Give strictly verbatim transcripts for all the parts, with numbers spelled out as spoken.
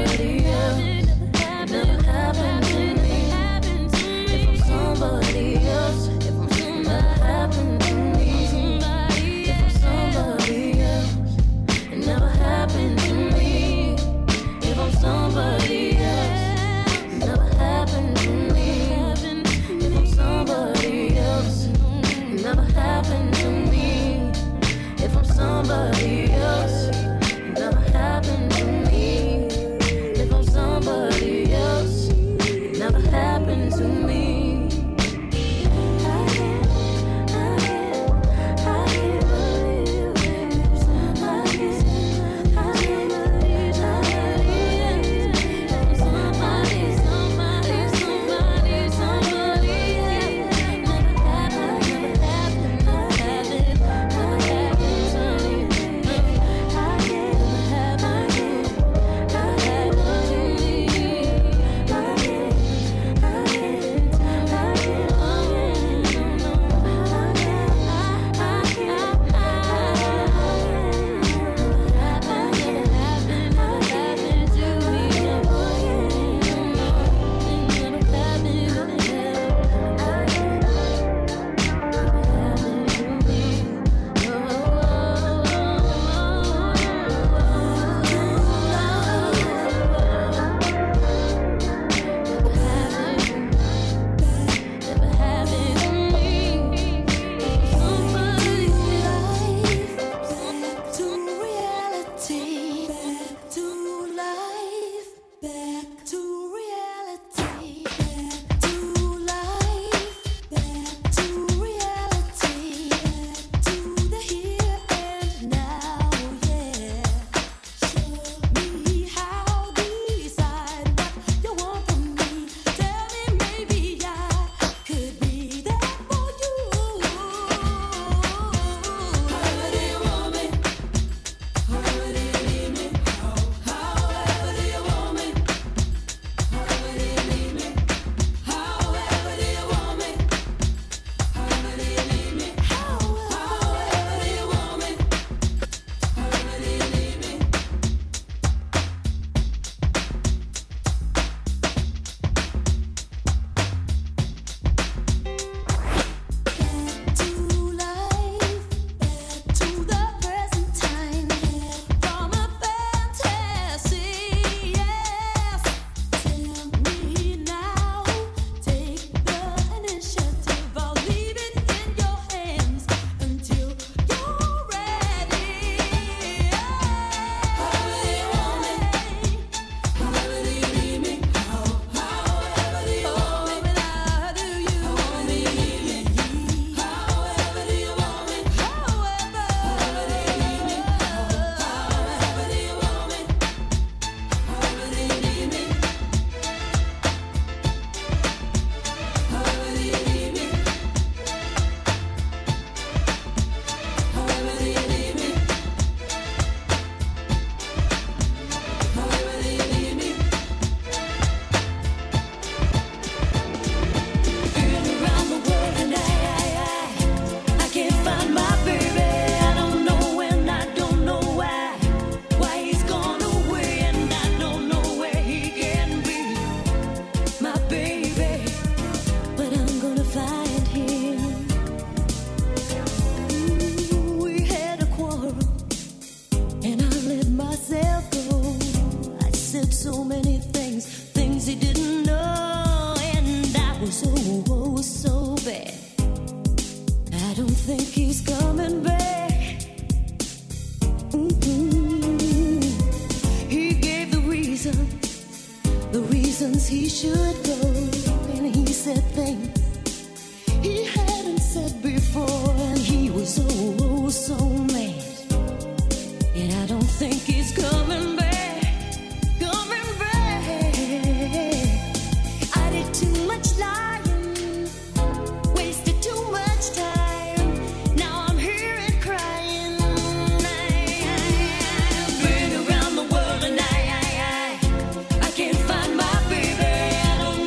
Been around the world and I, I, I, I can't find my baby. I don't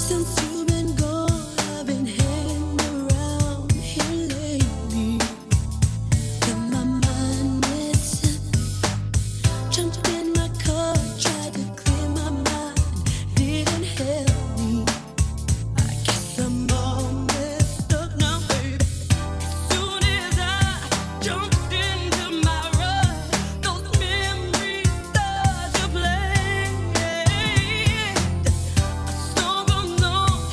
Since you've been gone, I've been hanging around here lately. In my mind, it's jumped in my car, tried to clear my mind, didn't help me. I guess I'm all messed up now, baby. Soon as I jumped into my ride, those memories start to play. I stumbled on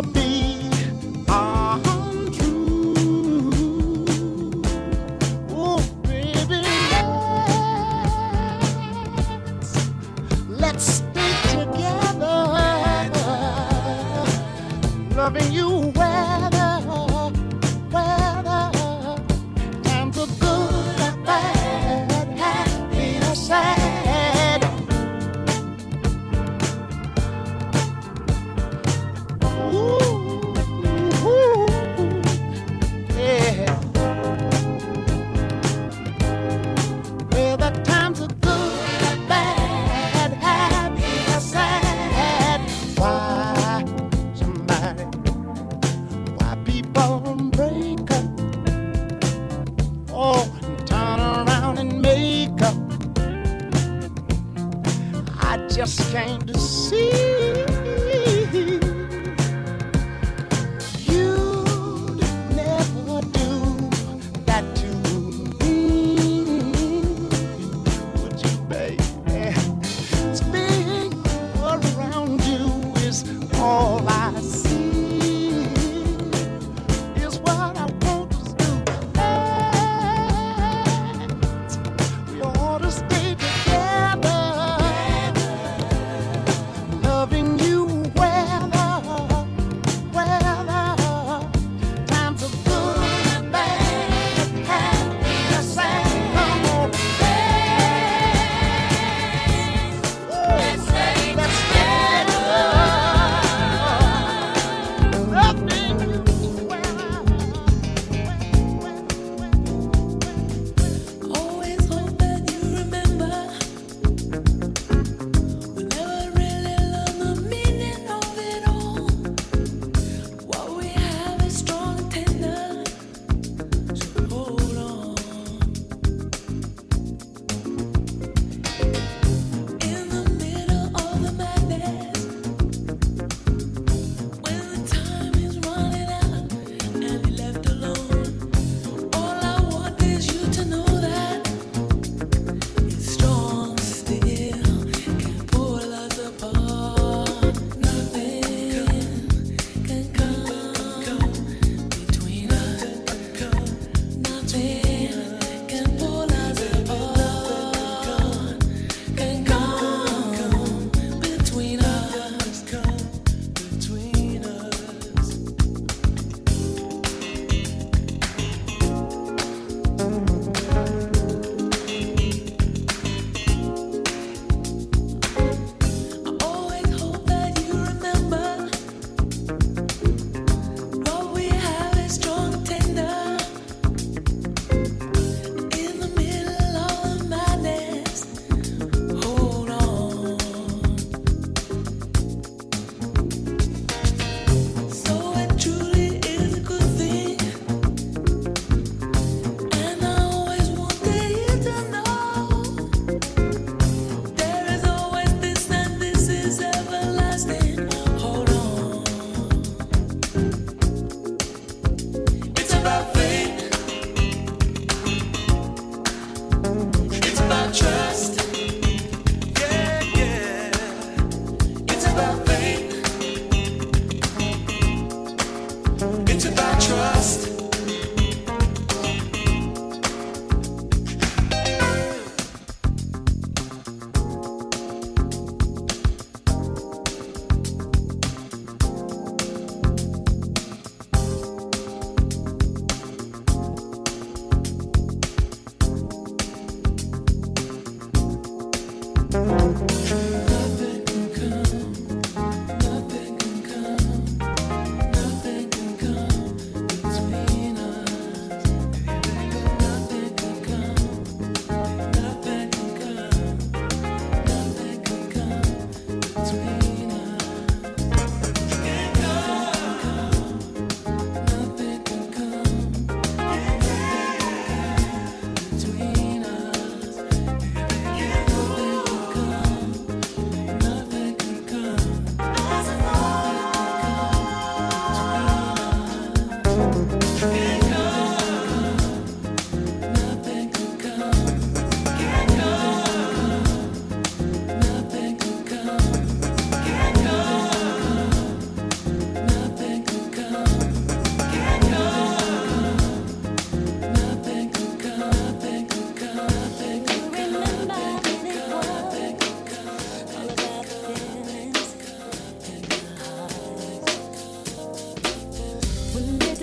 be untrue. Oh, baby, let's, let's stay together, loving you weather, weather. Times are good or bad, happy or sad. Ooh, ooh, yeah. Whether times are good or bad, happy or sad. Why somebody, why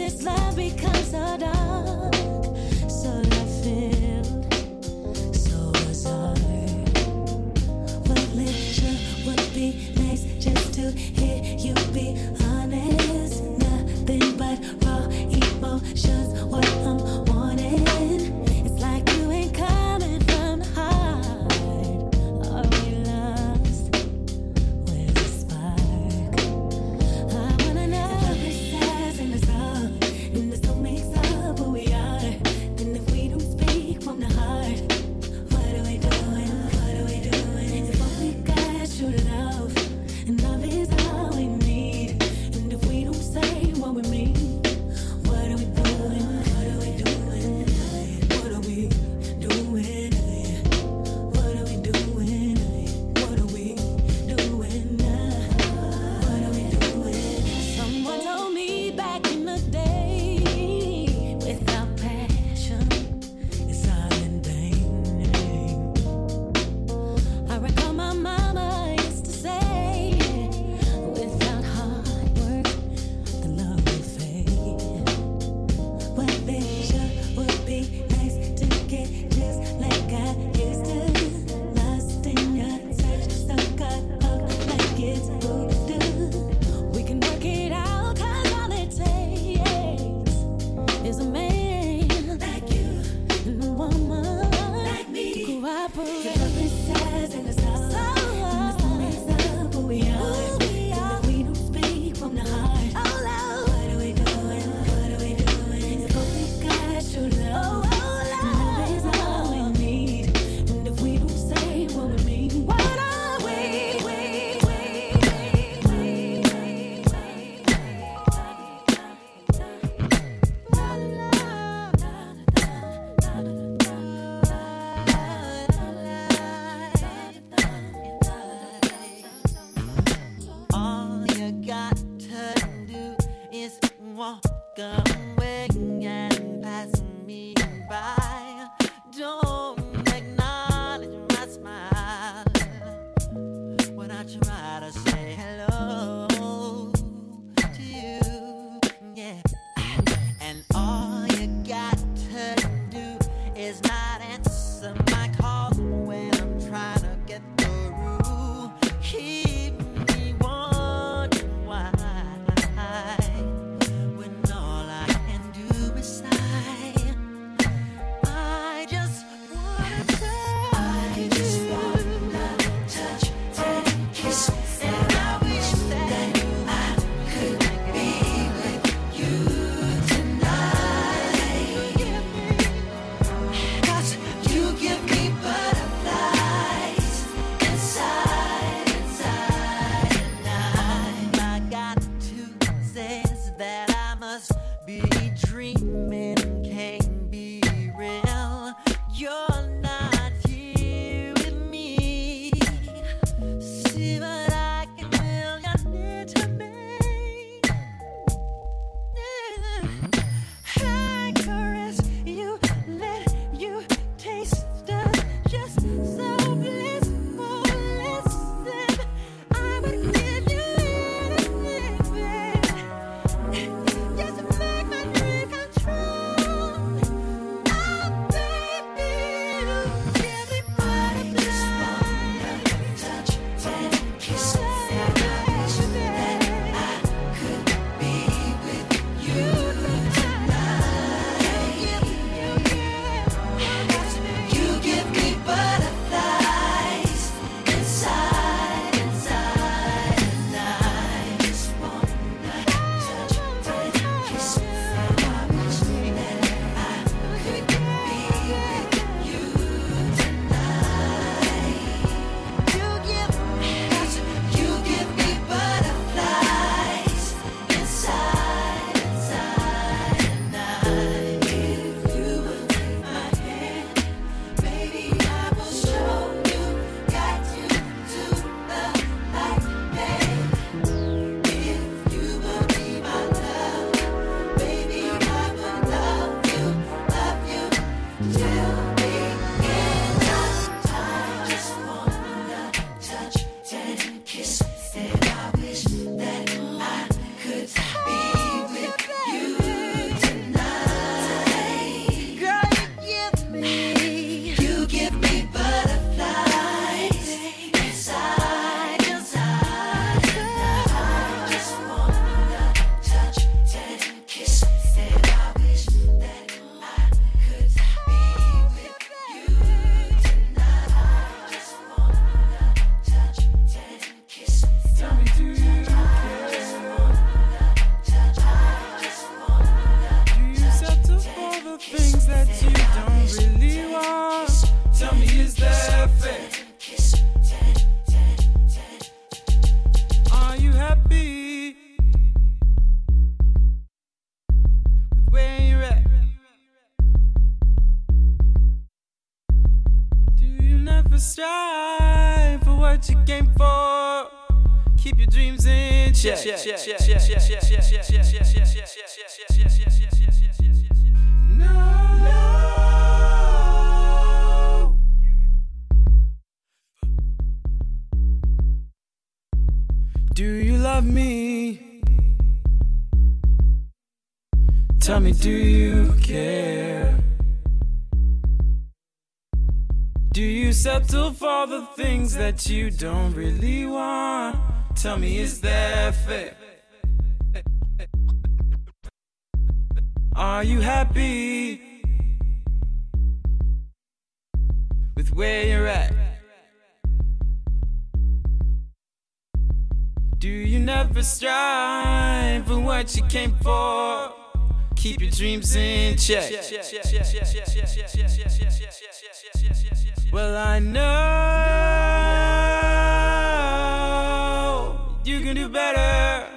this love becomes so dark, so love-filled, so bizarre. What literature would be nice just to hear you be honest. Nothing but raw emotions, what I'm wanting. It's like you ain't coming from the heart. Are we lost? Where's the spark? I wanna know if this says in the song, and this don't make up who we are. Then if we don't speak from the heart, what are we doing? What are we doing? If what we got, shoot it off. And love is all we need. And if we don't say what we mean, what are we doing? What are we doing? What are we doing? What are we doing? What are we doing? What are we doing? Someone told me back in the day, without passion, it's all in vain. I recall my mama used to say, without hard work, the love will fade. What picture would be nice to get just like I used to. Lost in your search, stuck up like it's voodoo. We can work it out, 'cause all it takes is a man like you and a woman like me to cooperate. Love is size and it's all. And this makes up who we are. And if we don't speak from the heart, what are we doing? What are we doing? If what we got, shoot love. And love is all we need. And if we don't say what we mean, what are we? All you got to do is walk away and pass me by. Don't acknowledge my smile when I try to say hello to you. Yeah. And all you got to do is not answer my call when I'm trying to get through. Keep me wondering why, when all I can do is sigh. I just wanna touch. I just wanna touch and kiss, and I wish that I could be with you tonight. 'Cause you give me butterflies inside, inside, and I got to say is that I must be dreaming, can't be real. You're not here with me. See, but I can feel you're near to me. I caress you, let you taste us, just so blissful. Listen, I would give you anything, babe, just to make my dream come true. strive for what you came for. Keep your dreams in check. No. Do you love me? Tell me, do you care? Do you settle for the things that you don't really want? Tell me, is that fair? Are you happy with where you're at? Do you never strive for what you came for? Keep your dreams in check. Well, I know you can do better.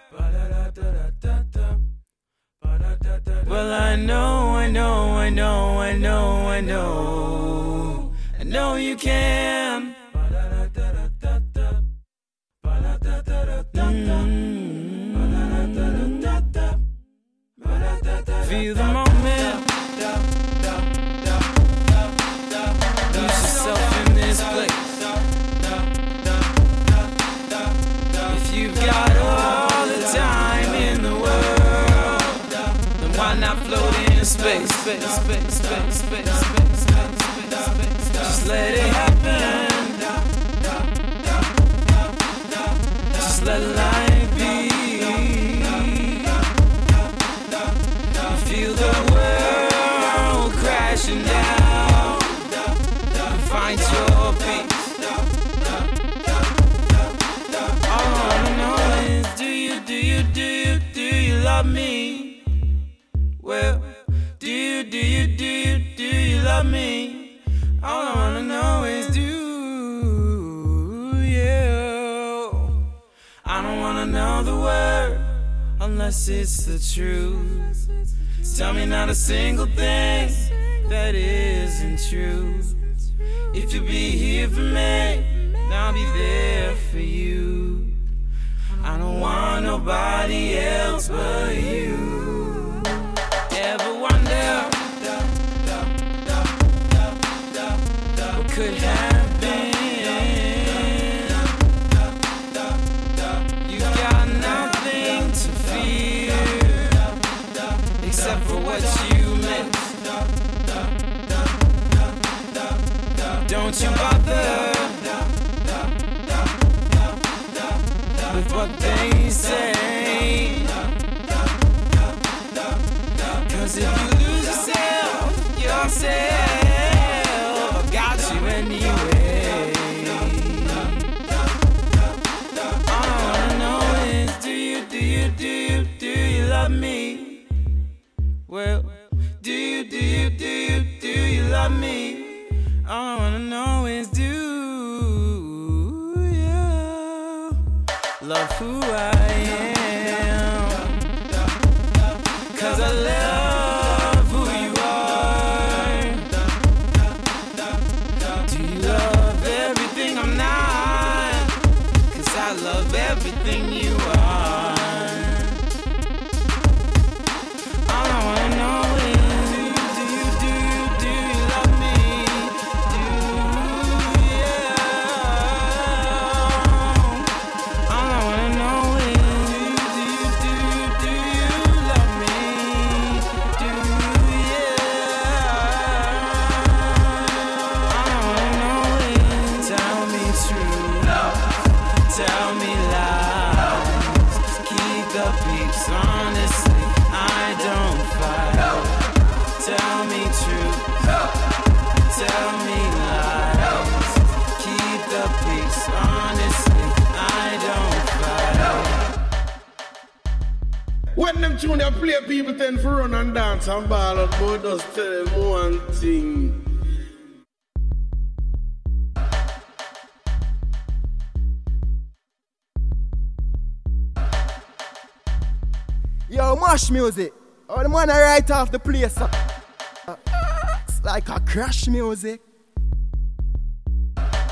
Well, I know, I know, I know, I know, I know, I know you can. Mm-hmm. Feel the moment. Lose yourself in this place. If you've got all the time in the world, then why not float in space? Space, space, space, space, space, space, space. Just let it happen. Just let life be. You feel the world crashing down. Find your peace. All I wanna know is, do you, do you, do you, do you love me? Well, do you, do you, do you, do you love me? All I wanna know is, do you? I don't wanna know the word unless it's the truth. Tell me not a single thing that isn't true. If you'll be here for me, I'll be there for you. I don't want nobody else but you. Ever wonder what could have been? You got nothing to fear except for what you missed. Don't you bother with what they say, 'cause if you lose yourself, yourself, I got you anyway. All I wanna know is, do you, do you, do you, do you love me? Well, do you, do you, do you, do you love me? All I wanna know is, do you love who I am? 'Cause I love who you are. Do you love everything I'm not? 'Cause I love everything you are. All I wanna know is, do you, do you, do you love me? Do you? All I wanna know is, do you, do you, do you love me? Do you? All I wanna know is, tell me true, tell me lies, keep the peace. Honestly, I don't fight. Tell me truth, tell me lies, keep the peace. Honestly, I don't fight. When them tune they play, people tend to run and dance and ball out, but just tell them one thing. Yo, Mash Music. Oh, the man I right off the place. Uh, it's like a crash music.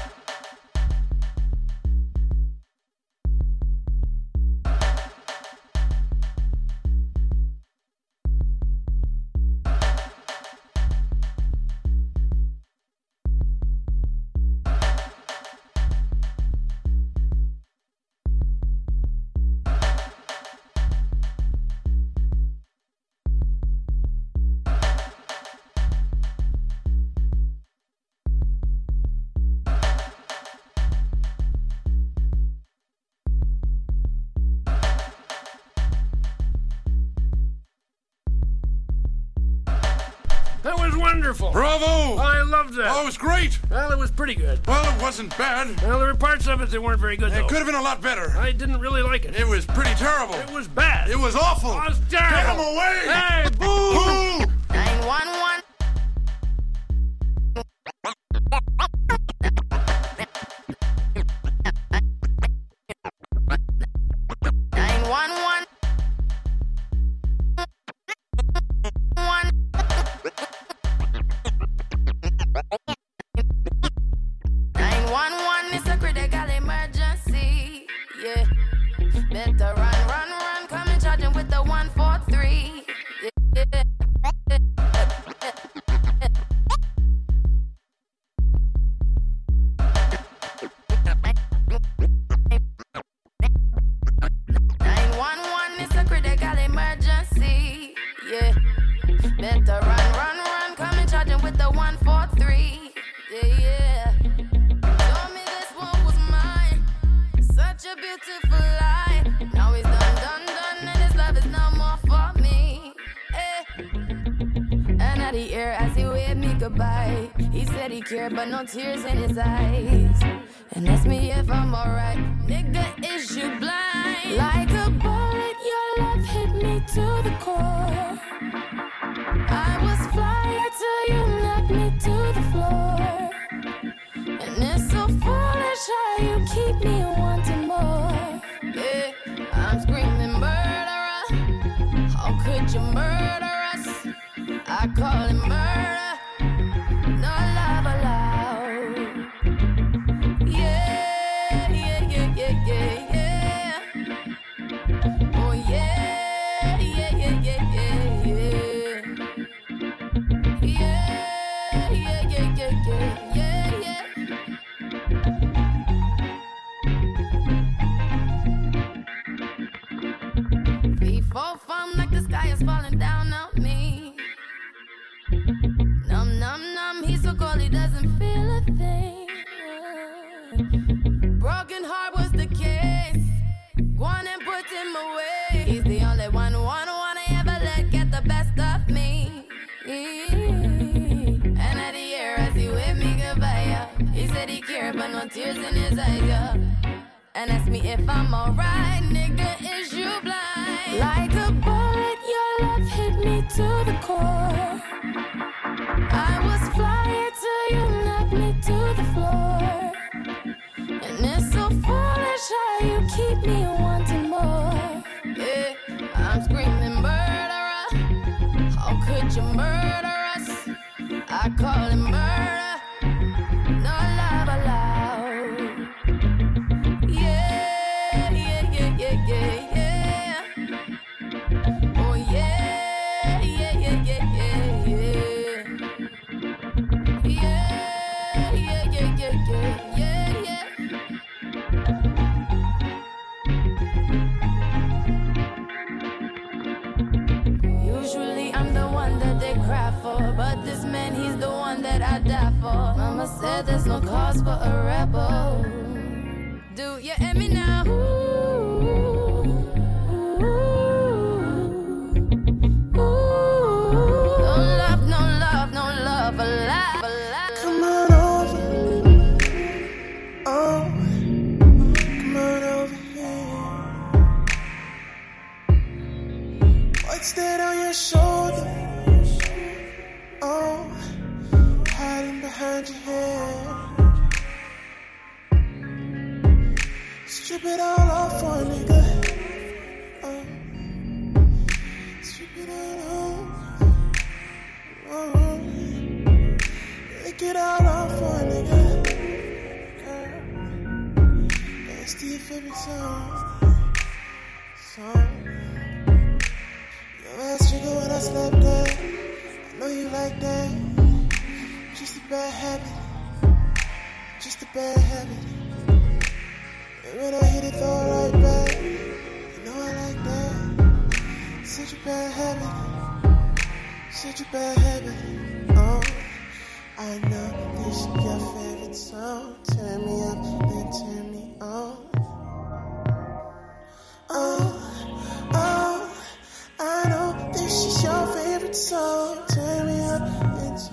was wonderful. Bravo! I loved that. Oh, it was great. Well, it was pretty good. Well, it wasn't bad. Well, there were parts of it that weren't very good, It though. could have been a lot better. I didn't really like it. It was pretty terrible. It was bad. It was awful. It was terrible. Get him away! Hey, boo! Boo! nine one one. nine one one. nine one one is a critical emergency. Yeah. Better run, run, run. Come and charging with the one four three. Yeah. nine one one is a critical emergency. Yeah. Better run, run, run. Come and charging with the one four three. Yeah, yeah. Told me this one was mine. Such a beautiful lie. Now he's done, done, done, and his love is no more for me. Eh. And at the air as he waved me goodbye, he said he cared, but no tears in his eyes. And asked me if I'm alright. Nigga, is you blind? Like a bullet, your love hit me to the core. I was flyer till you knocked me to the floor. And it's so foolish how you keep me wanting more. Yeah, I'm screaming murderer. How could you murder us? I call it murder. No love allowed. Yeah, yeah, yeah, yeah, yeah, yeah. Oh yeah, yeah, yeah, yeah, yeah, yeah. Yeah, yeah, yeah, yeah, yeah, yeah, yeah. Before fun like the sky is falling down on me. Num, num, num, he's so cold he doesn't feel a thing. Broken heart was the case. Go on and put him away. He's the only one, one, one I ever let get the best of me. And at the air as he waved me goodbye, yeah. He said he cared, but no tears in his eyes, yeah. And asked me if I'm alright, nigga, is you blind? Like a bullet, your love hit me to the core. I was flyer till you knocked me to the floor. And it's so foolish how you keep me wanting more. Yeah, I'm screaming murderer. How could you murder us? I call it murder. No love allowed. Yeah, yeah, yeah, yeah, yeah, yeah. Oh yeah, yeah, yeah, yeah, yeah, yeah. Yeah, yeah, yeah, yeah, yeah, yeah, yeah. Usually I'm the one that they cry for, but this man, he's the one that I die for. Mama said there's no cause for a rebel. Do you hear me now? Ooh, ooh, ooh. No love, no love, no love, alive, alive. Come on over. Oh, come on over here. What's that on your shoulder? Oh, hiding behind your hair. Strip it all off for a nigga. Oh, strip it all off. Oh, lick it all off for a nigga. Girl, that's to your favorite song. Song. Your ass trigger when I slap that. I know you like that. Just a bad habit. Just a bad habit. And when I hit it, throw it right back. You know I like that. Such a bad habit. Such a bad habit. Oh, I know this is your favorite song. Turn me up, then turn me on. Oh, oh, I know this is your favorite song. Turn me up, then turn me on.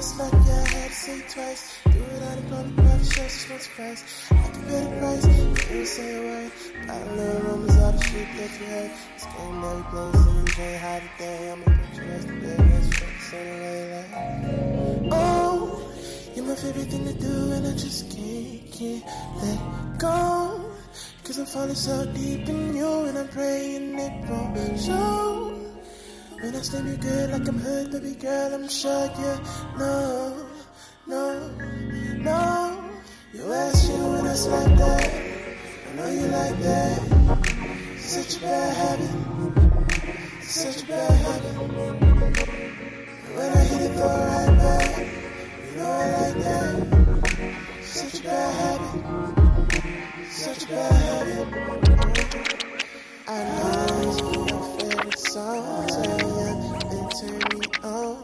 slept, yeah, I had to say it twice. Do it out in public, private shows, it's no surprise. I can pay the price, you ain't say a word. Got a little rumors out of shit that you heard. This game that we play, so you can't hide it there. I'ma put you rest today, let's focus on the way like. Oh, you're my favorite thing to do, and I just can't, can't let go. Cause I'm falling so deep in you, and I'm praying it won't show. When I slam you good like I'm hood, baby girl, I'm sure you know, no, no. You ask you when I slap that, I know you like that. Such a bad habit, such a bad habit. And when I hit it, throw it right back. You know I like that. Such a bad habit, such a bad habit. I know it's your favorite song, turn me up and turn me on.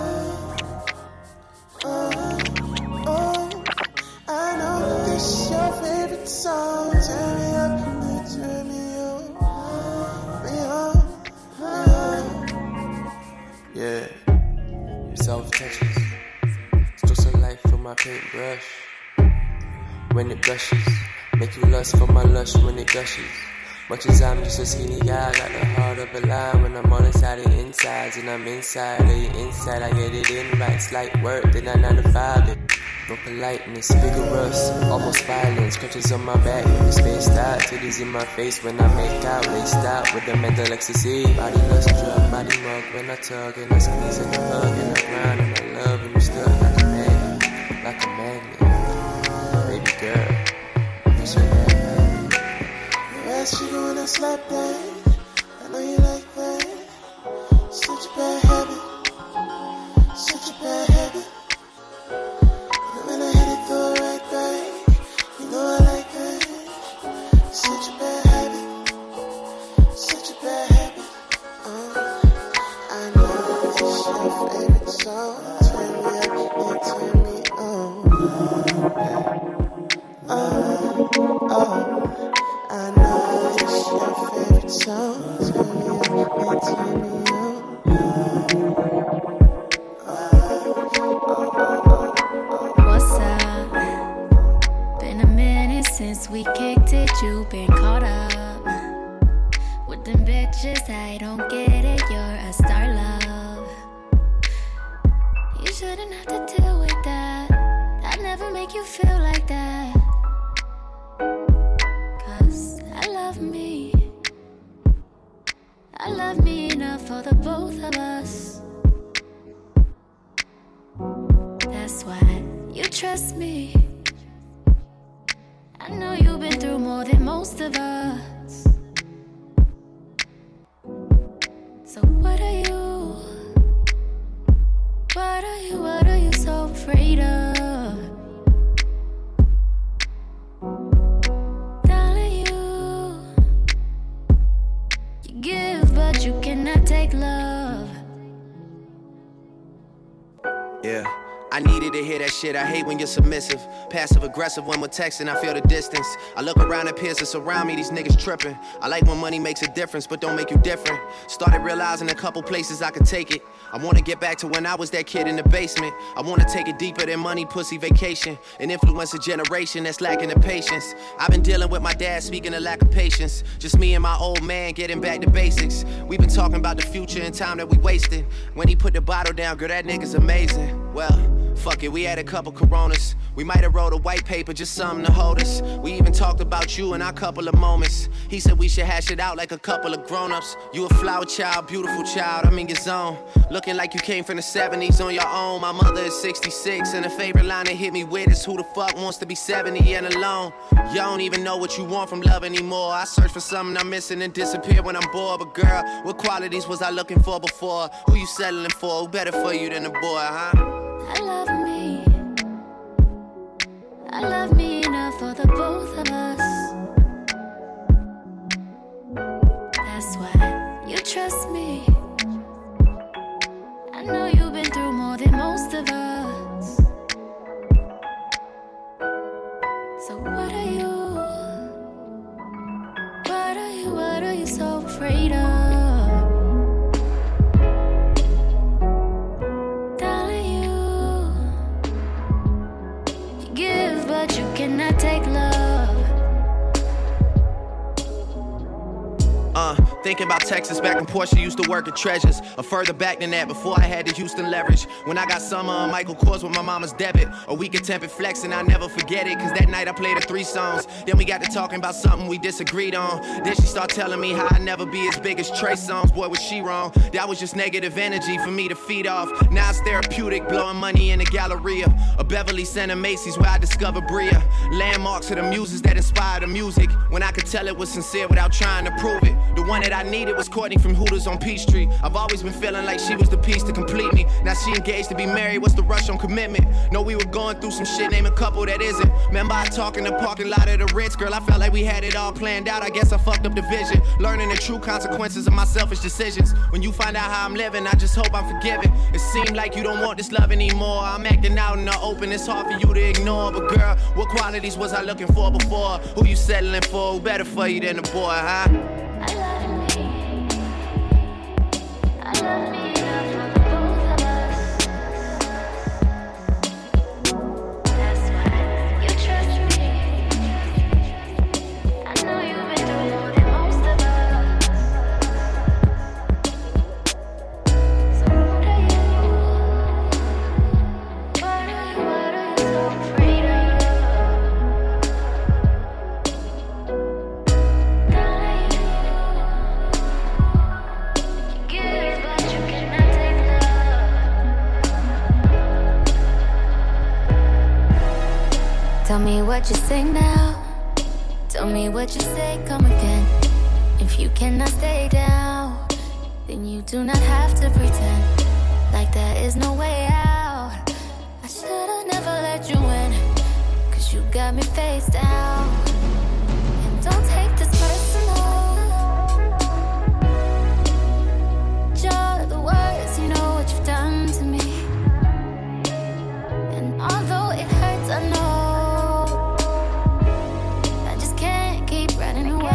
Oh, oh, I know this your favorite song, turn me up and turn me on. Me on, me on. Yeah, your self touches, still sunlight for my paintbrush. When it brushes, make you lust for my lush when it gushes. Much as I'm just a skinny guy, I got the heart of a lion. When I'm on the side of insides and I'm inside of your inside, I get it in right, slight work, then I nine to five it. No politeness, vigorous, almost violent. Scratches on my back, the spaced out. Titties in my face when I make out. Laced out with the mental ecstasy. Body lust, drug, body mug when I tug and I squeeze and I hug and I grind and I love and you stuck like a magnet, like a magnet. Baby girl, that's your bad. Ask you when I slap that, I know you like that. Such a bad habit, such a bad habit. And when I hit it, throw it right back. You know I like that. Such a bad habit, such a bad habit. Uh, I know this your favorite song. Turn me up and turn me on. Oh, oh. I know it's your favorite song. Turn me up and turn me on. What's up? Been a minute since we kicked it. You been caught up with them bitches. I don't get it. You're a star, love. You shouldn't have to deal with that. That never make you feel like that. Me. I love me enough for the both of us. That's why you trust me. I know you've been through more than most of us. So what are you? What are you? What are you so afraid of? You cannot take love. Yeah, I needed to hear that shit. I hate when you're submissive. Passive aggressive when we're texting, I feel the distance. I look around at peers that surround me, these niggas tripping. I like when money makes a difference, but don't make you different. Started realizing a couple places I could take it. I wanna get back to when I was that kid in the basement. I wanna take it deeper than money, pussy, vacation. And influence a generation that's lacking the patience. I've been dealing with my dad, speaking of lack of patience. Just me and my old man getting back to basics. We've been talking about the future and time that we wasted. When he put the bottle down, girl, that nigga's amazing. Well, fuck it, we had a couple Coronas. We might have wrote a white paper, just something to hold us. We even talked about you in our couple of moments. He said we should hash it out like a couple of grown-ups. You a flower child, beautiful child, I'm in your zone. Looking like you came from the seventies on your own. My mother is sixty-six, and the favorite line that hit me with is who the fuck wants to be seventy and alone? You don't even know what you want from love anymore. I search for something I'm missing and disappear when I'm bored. But girl, what qualities was I looking for before? Who you settling for? Who better for you than a boy, huh? I love me. I love me enough for the both of us. That's why you trust me. I know you've been through more than most of us. So what are you? What are you? What are you so afraid of? Darling, you but you cannot take love. Uh, thinking about Texas back when Portia used to work at Treasures. Or further back than that, before I had the Houston leverage. When I got summer on Michael Kors with my mama's debit. A week of tempered flex and I'll never forget it. Cause that night I played her three songs. Then we got to talking about something we disagreed on. Then she started telling me how I'd never be as big as Trey Songz. Boy, was she wrong. That was just negative energy for me to feed off. Now it's therapeutic, blowing money in the Galleria. A Beverly Center Macy's where I discovered Bria. Landmarks of the muses that inspired the music. When I could tell it was sincere without trying to prove it. The one that I needed was Courtney from Hooters on Peachtree. I've always been feeling like she was the piece to complete me. Now she engaged to be married, what's the rush on commitment? Know we were going through some shit, name a couple that isn't. Remember I talk in the parking lot of the Ritz, girl, I felt like we had it all planned out. I guess I fucked up the vision. Learning the true consequences of my selfish decisions. When you find out how I'm living, I just hope I'm forgiven. It seemed like you don't want this love anymore. I'm acting out in the open, it's hard for you to ignore. But girl, what qualities was I looking for before? Who you settling for? Who better for you than the boy, huh? I love me. I love me enough for the both of us. That's why you trust me. I know you've been through more than most of us. So what are you? What are you? What are you so afraid of? Give, but you cannot take love. Tell me what you say now. Tell me what you say, come again. If you cannot stay down, then you do not have to pretend like there is no way out. I should've never let you in, cause you got me face down. And don't take this personal. You're the worst, you know what you've done to me. And although it hurts, I know I just can't keep running away.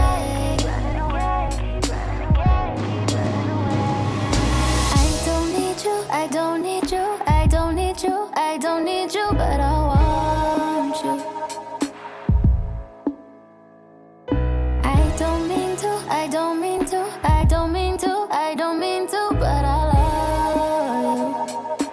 I don't need you, I don't need you, I don't need you, I don't need you, but I want you. I don't mean to, I don't mean to, I don't mean to, I don't mean to, but I love you.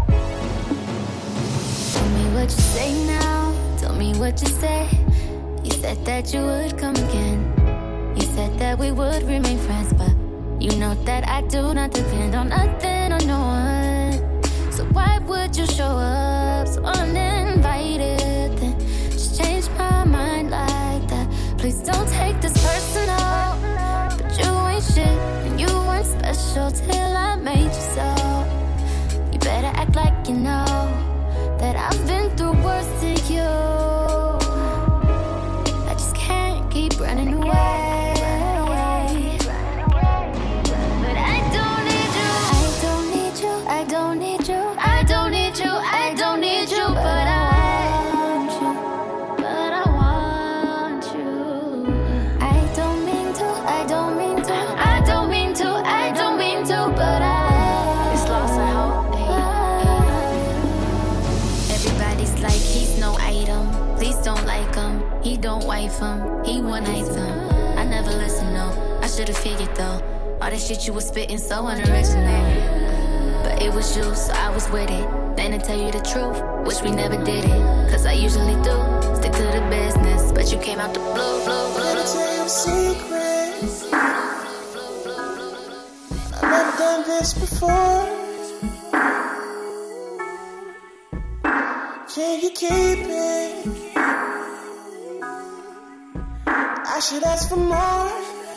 Tell me what you say now, tell me what you say. You said that you would come again. You said that we would remain friends, but you know that I do not depend on nothing or no one. So why would you show up so uninvited? Then just change my mind like that. Please don't take this personal. But you ain't shit and you weren't special till I made you so. You better act like you know that I've been through worse to you. I just can't keep running away. But I don't need you. I don't need you. I don't need you. I don't need you. I don't need you. But I want you. But I want you. I don't mean to. I don't mean to. I don't mean to. I don't mean to. But I. It's lost and hope. Everybody's like he's no item. Please don't like him. He don't wife him. He one item. I never listen, no. I should've figured though. All that shit you was spitting so unoriginal. But it was you, so I was with it. Then to tell you the truth, wish we never did it. Cause I usually do, stick to the business. But you came out the blue, blue, blue. Let me tell you a secret. I've never done this before. Can you keep it? I should ask for more.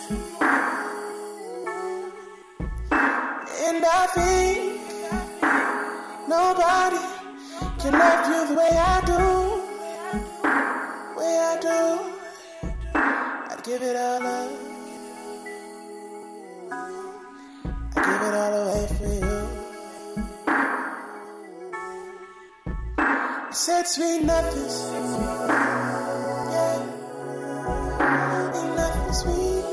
And I think nobody can love you the way I do. Way I do. I'd give it all up. I'd give it all away for you. I said sweet nothings. Yeah. Ain't nothing sweet.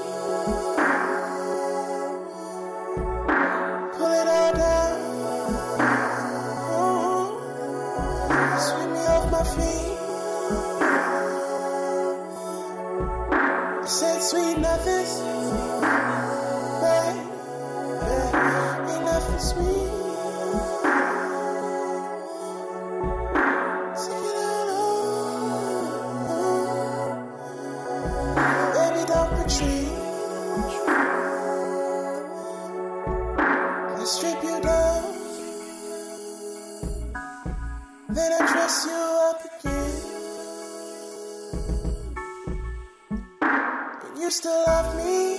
Pull it all down. Ooh. Sweep me off my feet. I said sweet nothings, babe, babe, ain't nothing sweet. Take it out, oh, baby, don't retreat. I strip you down, then I dress you up again. You still love me,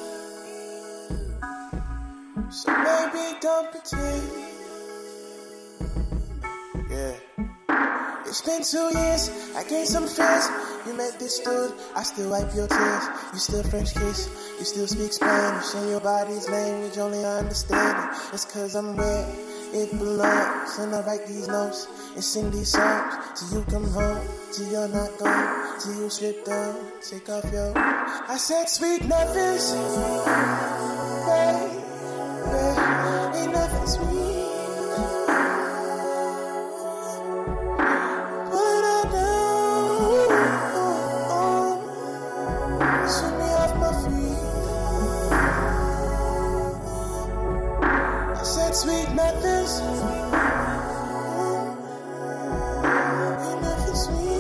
so baby don't pretend. Yeah, it's been two years, I gained some fears. You met this dude, I still wipe your tears. You still French kiss, you still speak Spanish, and your body's language only I understand it. It's cause I'm where it belongs, and I write these notes and sing these songs till you come home, till you're not gone. Till you strip down, take off your. I said sweet nothings, babe, babe, ain't nothing sweet. Put it down, sweep me off my feet. I said sweet nothings, ain't nothing sweet.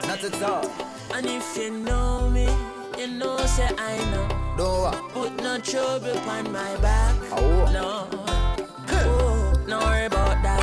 not at all. And if you know me, you know say I know. No, uh, Put no trouble upon my back. oh, No, oh, no worry about that.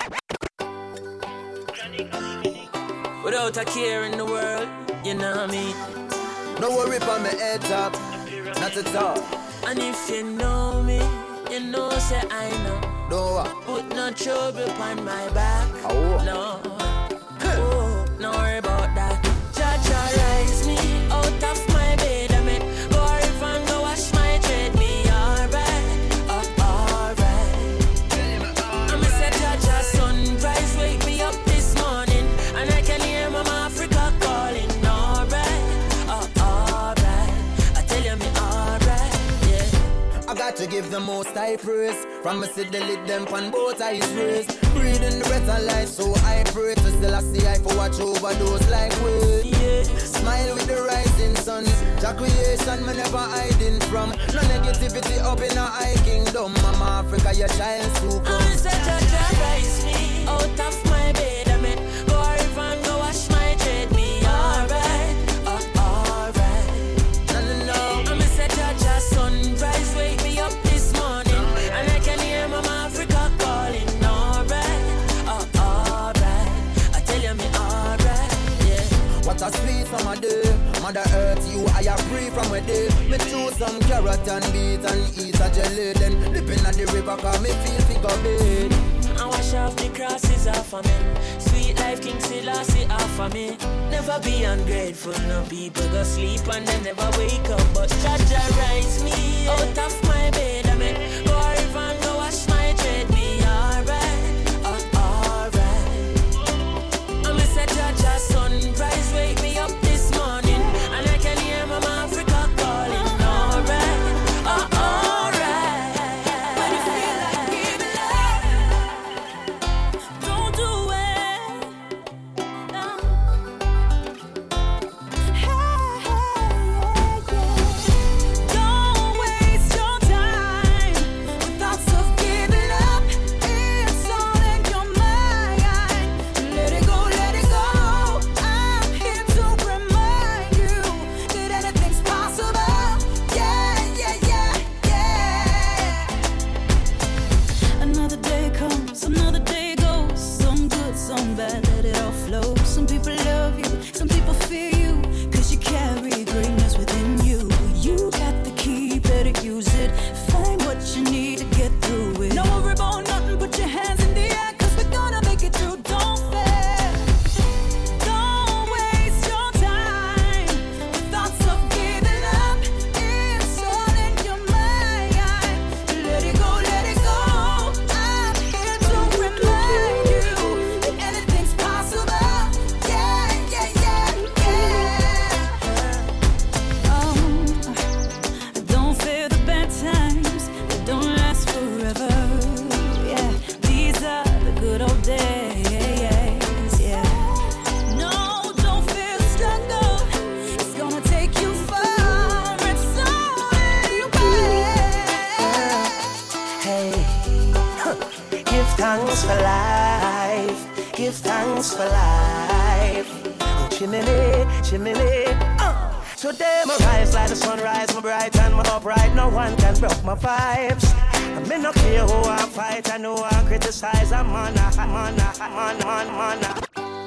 Without a care in the world, you know me. no worry for me head top, not at all. And if you know me, you know say I know. No, uh, Put no trouble upon my back. oh, No, oh, no worry about that. Jah rise me out of my bed. I mean, go a river and go wash my dread. Me alright, oh alright. I'm a say Jah sunrise wake me up this morning, and I can hear Mama Africa calling. Alright, oh alright. I tell you me alright, yeah. I got to give the most high praise. From me sit the lid them pan both eyes raised. Breathing the breath of life, so I pray to still I see I for watch over those like we. Yeah. Smile with the rising sun. Jah creation me never hiding from. No negativity up in a high kingdom. Mama Africa, your child so come. I'm say Jah rise me out of my bed. I mean, go a river and go wash my dread. Me alright, oh alright. No, no, no. I'm a say Jah sunrise wake me up this morning, and I can hear Mama Africa calling. Alright, oh alright. I tell you me alright, yeah. What a sweet summer day. Mother Earth, you I am free from a day. Me chew some carrot and beet and eat a jelly. Then dipping at the river cause me feel figure bed. I wash off the crosses off of me. Sweet life, King Selassie off of me. Never be ungrateful, no people go sleep and they never wake up. But Jah rise me out of my bed. I mean, go a river and go wash my dread. Me alright, oh alright. I'm a say Jah sunrise wake me up this morning, and I can hear Mama Africa calling. Alright, oh alright. When you feel like giving up, don't do it. No. Hey, hey, yeah. Don't waste your time with thoughts of giving up. It's all in your mind. Let it go, let it go. I'm here to remind you that anything's possible. Yeah, yeah, yeah, yeah. Another day comes, another day goes. Some good, some bad, let it all flow. Some people love you, some people fear you, cause you carry greatness within you. You got the key, better use it. Find what you need to get through it. No worry about nothing, put your hands in the air, cause we're gonna make it through. Don't fail. Don't waste your time with thoughts of giving up. It's all in your mind. Let it go, let it go. I'm here to remind you that anything's possible. Yeah, yeah, yeah, yeah. Oh, don't fear the bad times. They don't last forever. Yeah, these are the good old days. Yeah. No, don't fear the struggle. It's gonna take you far. It's all in your mind. Hey, huh. Give thanks for life. Give thanks for life. Oh, chimney, chimney. Uh. Today my rise like the sunrise, my bright and my upright. No one can broke my vibes. I may not care who I fight, I know I criticize. I'm on a, I'm on a, I'm on a, I'm on a.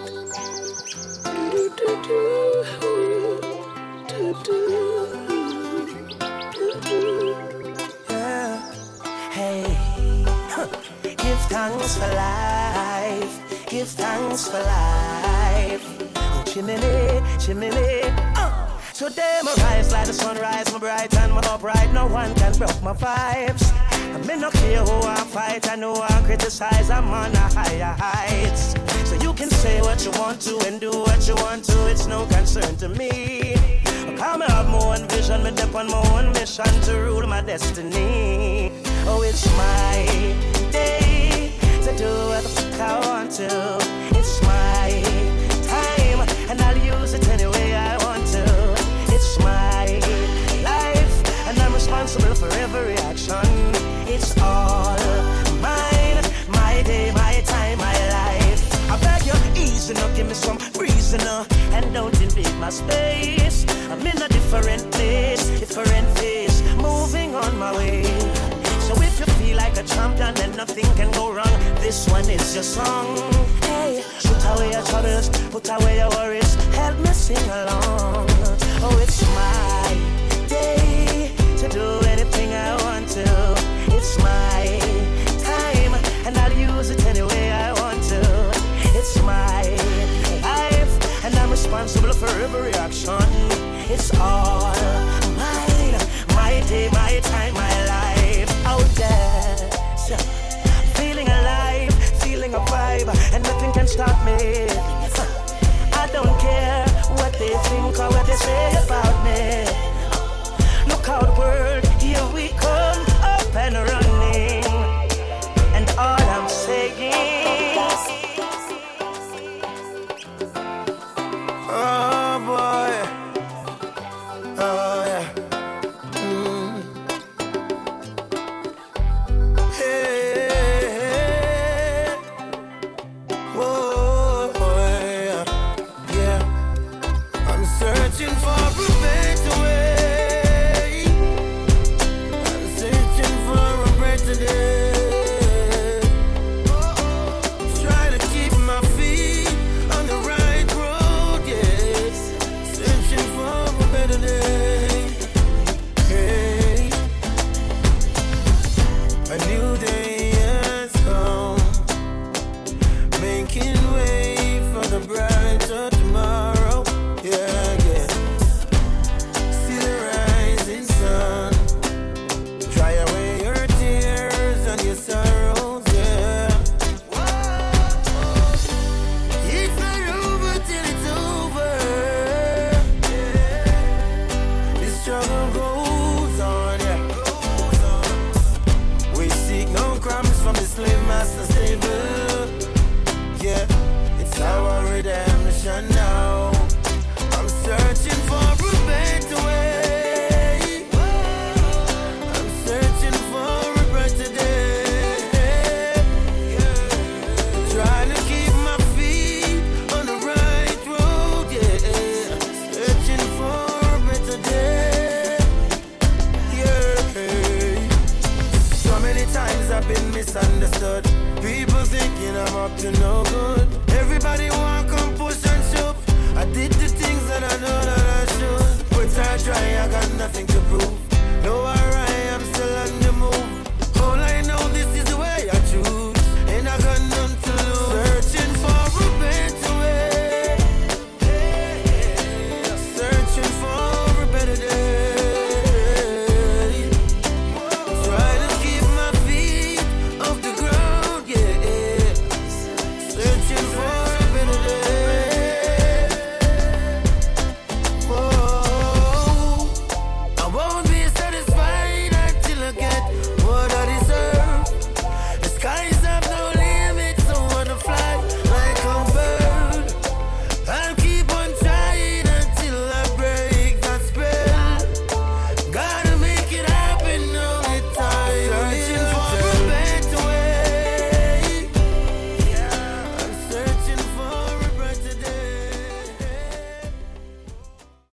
Yeah. Hey, huh. Give thanks for life. Give thanks for life. Oh, chimney, chimney. Uh. Today my rise like the sunrise, my bright and my upright. No one can broke my vibes. I may not care who I fight, I know I criticize. I'm on a higher heights. So you can say what you want to and do what you want to. It's no concern to me. Come have my own vision, me dip on my own mission to rule my destiny. Oh, it's my day to do what the fuck I want to. It's my time, and I'll use it any way I want to. It's my life, and I'm responsible for every action. It's all mine, my day, my time, my life. I beg you, easy now, give me some reason now. and don't invade my space. I'm in a different place, different phase, moving on my way. So if you feel like a champion, then nothing can go wrong. This one is your song. Hey, put away your troubles, put away your worries, help me sing along. Oh, it's my day to do anything I want to. It's my time, and I'll use it any way I want to. It's my life, and I'm responsible for every action. It's all mine, my day, my time, my life. Out there, so, feeling alive, feeling a vibe, and nothing can stop me.